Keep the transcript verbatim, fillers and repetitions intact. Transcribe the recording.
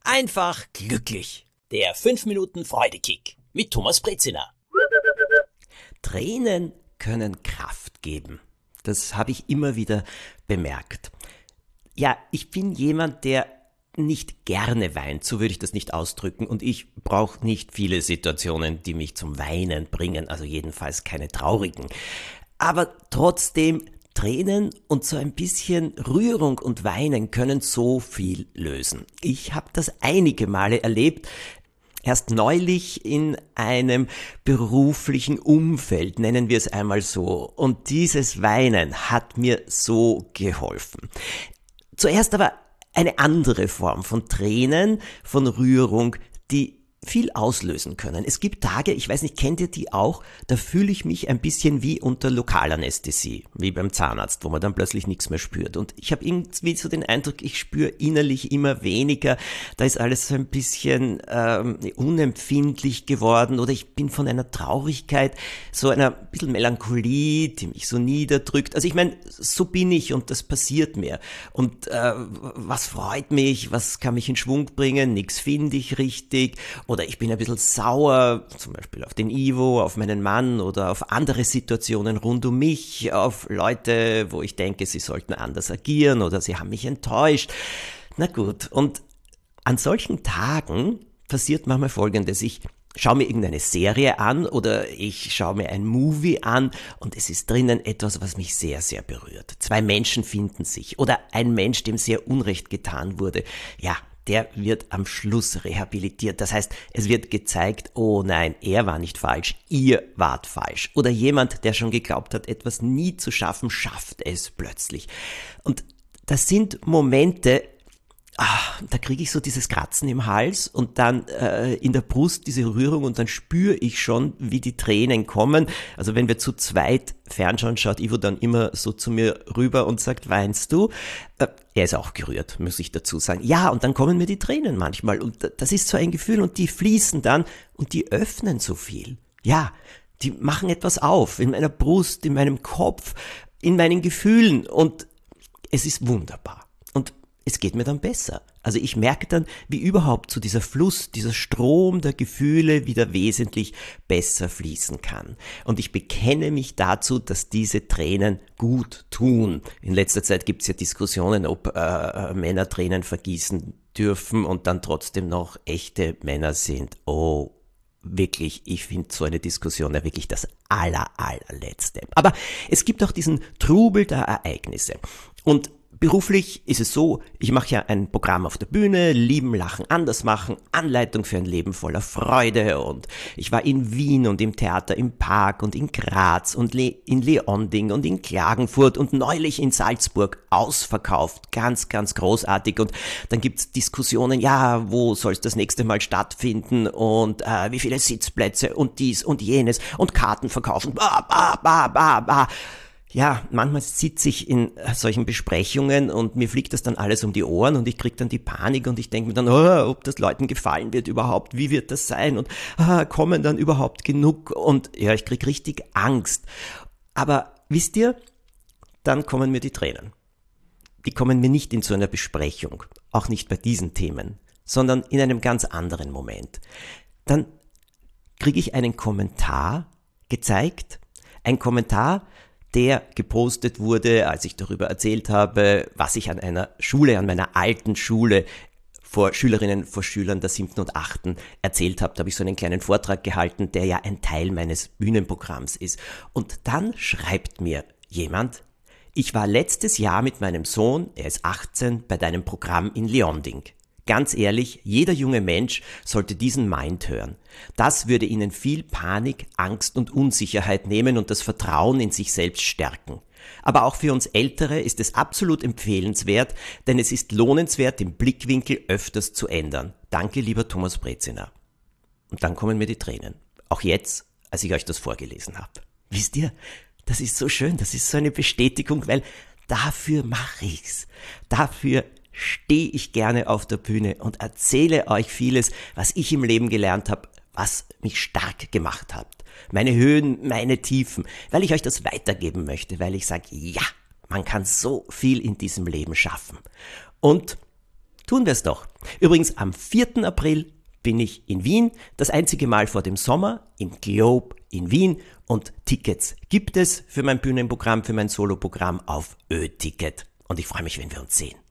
einfach glücklich. Der fünf Minuten Freudekick mit Thomas Brezina. Tränen können Kraft geben. Das habe ich immer wieder bemerkt. Ja, ich bin jemand, der nicht gerne weint, so würde ich das nicht ausdrücken. Und ich brauche nicht viele Situationen, die mich zum Weinen bringen, also jedenfalls keine traurigen. Aber trotzdem, Tränen und so ein bisschen Rührung und Weinen können so viel lösen. Ich habe das einige Male erlebt. Erst neulich in einem beruflichen Umfeld, nennen wir es einmal so. Und dieses Weinen hat mir so geholfen. Zuerst aber eine andere Form von Tränen, von Rührung, die viel auslösen können. Es gibt Tage, ich weiß nicht, kennt ihr die auch? Da fühle ich mich ein bisschen wie unter Lokalanästhesie, wie beim Zahnarzt, wo man dann plötzlich nichts mehr spürt. Und ich habe irgendwie so den Eindruck, ich spüre innerlich immer weniger. Da ist alles so ein bisschen ähm, unempfindlich geworden oder ich bin von einer Traurigkeit, so einer bisschen Melancholie, die mich so niederdrückt. Also ich meine, so bin ich und das passiert mir. Und äh, was freut mich, was kann mich in Schwung bringen? Nix finde ich richtig. Oder ich bin ein bisschen sauer, zum Beispiel auf den Ivo, auf meinen Mann oder auf andere Situationen rund um mich, auf Leute, wo ich denke, sie sollten anders agieren oder sie haben mich enttäuscht. Na gut, und an solchen Tagen passiert manchmal Folgendes. Ich schaue mir irgendeine Serie an oder ich schaue mir ein Movie an und es ist drinnen etwas, was mich sehr, sehr berührt. Zwei Menschen finden sich oder ein Mensch, dem sehr Unrecht getan wurde. Ja, der wird am Schluss rehabilitiert. Das heißt, es wird gezeigt, oh nein, er war nicht falsch, ihr wart falsch. Oder jemand, der schon geglaubt hat, etwas nie zu schaffen, schafft es plötzlich. Und das sind Momente, ah, da kriege ich so dieses Kratzen im Hals und dann äh, in der Brust diese Rührung und dann spüre ich schon, wie die Tränen kommen. Also wenn wir zu zweit fernschauen, schaut Ivo dann immer so zu mir rüber und sagt, weinst du? Äh, er ist auch gerührt, muss ich dazu sagen. Ja, und dann kommen mir die Tränen manchmal und das ist so ein Gefühl und die fließen dann und die öffnen so viel. Ja, die machen etwas auf in meiner Brust, in meinem Kopf, in meinen Gefühlen und es ist wunderbar. Und es geht mir dann besser. Also ich merke dann, wie überhaupt so dieser Fluss, dieser Strom der Gefühle wieder wesentlich besser fließen kann. Und ich bekenne mich dazu, dass diese Tränen gut tun. In letzter Zeit gibt es ja Diskussionen, ob äh, Männer Tränen vergießen dürfen und dann trotzdem noch echte Männer sind. Oh, wirklich, ich finde so eine Diskussion ja wirklich das aller, allerletzte. Aber es gibt auch diesen Trubel der Ereignisse. Und beruflich ist es so, ich mache ja ein Programm auf der Bühne, Lieben, Lachen, Anders machen, Anleitung für ein Leben voller Freude und ich war in Wien und im Theater im Park und in Graz und in Leonding und in Klagenfurt und neulich in Salzburg ausverkauft, ganz, ganz großartig und dann gibt's Diskussionen, ja, wo soll es das nächste Mal stattfinden und äh, wie viele Sitzplätze und dies und jenes und Karten verkaufen, ba, ba, ba, ba, ba. Ja, manchmal sitze ich in solchen Besprechungen und mir fliegt das dann alles um die Ohren und ich kriege dann die Panik und ich denke mir dann, oh, ob das Leuten gefallen wird überhaupt, wie wird das sein und ah, kommen dann überhaupt genug und ja, ich kriege richtig Angst. Aber wisst ihr, dann kommen mir die Tränen. Die kommen mir nicht in so einer Besprechung, auch nicht bei diesen Themen, sondern in einem ganz anderen Moment. Dann kriege ich einen Kommentar gezeigt, ein Kommentar, der gepostet wurde, als ich darüber erzählt habe, was ich an einer Schule, an meiner alten Schule vor Schülerinnen, vor Schülern der siebten und achten erzählt habe. Da habe ich so einen kleinen Vortrag gehalten, der ja ein Teil meines Bühnenprogramms ist. Und dann schreibt mir jemand, ich war letztes Jahr mit meinem Sohn, er ist achtzehn, bei deinem Programm in Leonding. Ganz ehrlich, jeder junge Mensch sollte diesen Mind hören. Das würde ihnen viel Panik, Angst und Unsicherheit nehmen und das Vertrauen in sich selbst stärken. Aber auch für uns Ältere ist es absolut empfehlenswert, denn es ist lohnenswert, den Blickwinkel öfters zu ändern. Danke, lieber Thomas Brezina. Und dann kommen mir die Tränen. Auch jetzt, als ich euch das vorgelesen habe. Wisst ihr, das ist so schön, das ist so eine Bestätigung, weil dafür mache ich's. Dafür stehe ich gerne auf der Bühne und erzähle euch vieles, was ich im Leben gelernt habe, was mich stark gemacht hat. Meine Höhen, meine Tiefen, weil ich euch das weitergeben möchte, weil ich sage, ja, man kann so viel in diesem Leben schaffen. Und Tun wir es doch. Übrigens, am vierten April bin ich in Wien, das einzige Mal vor dem Sommer, im Globe in Wien, und Tickets gibt es für mein Bühnenprogramm, für mein Soloprogramm auf Ö-Ticket. Und ich freue mich, wenn wir uns sehen.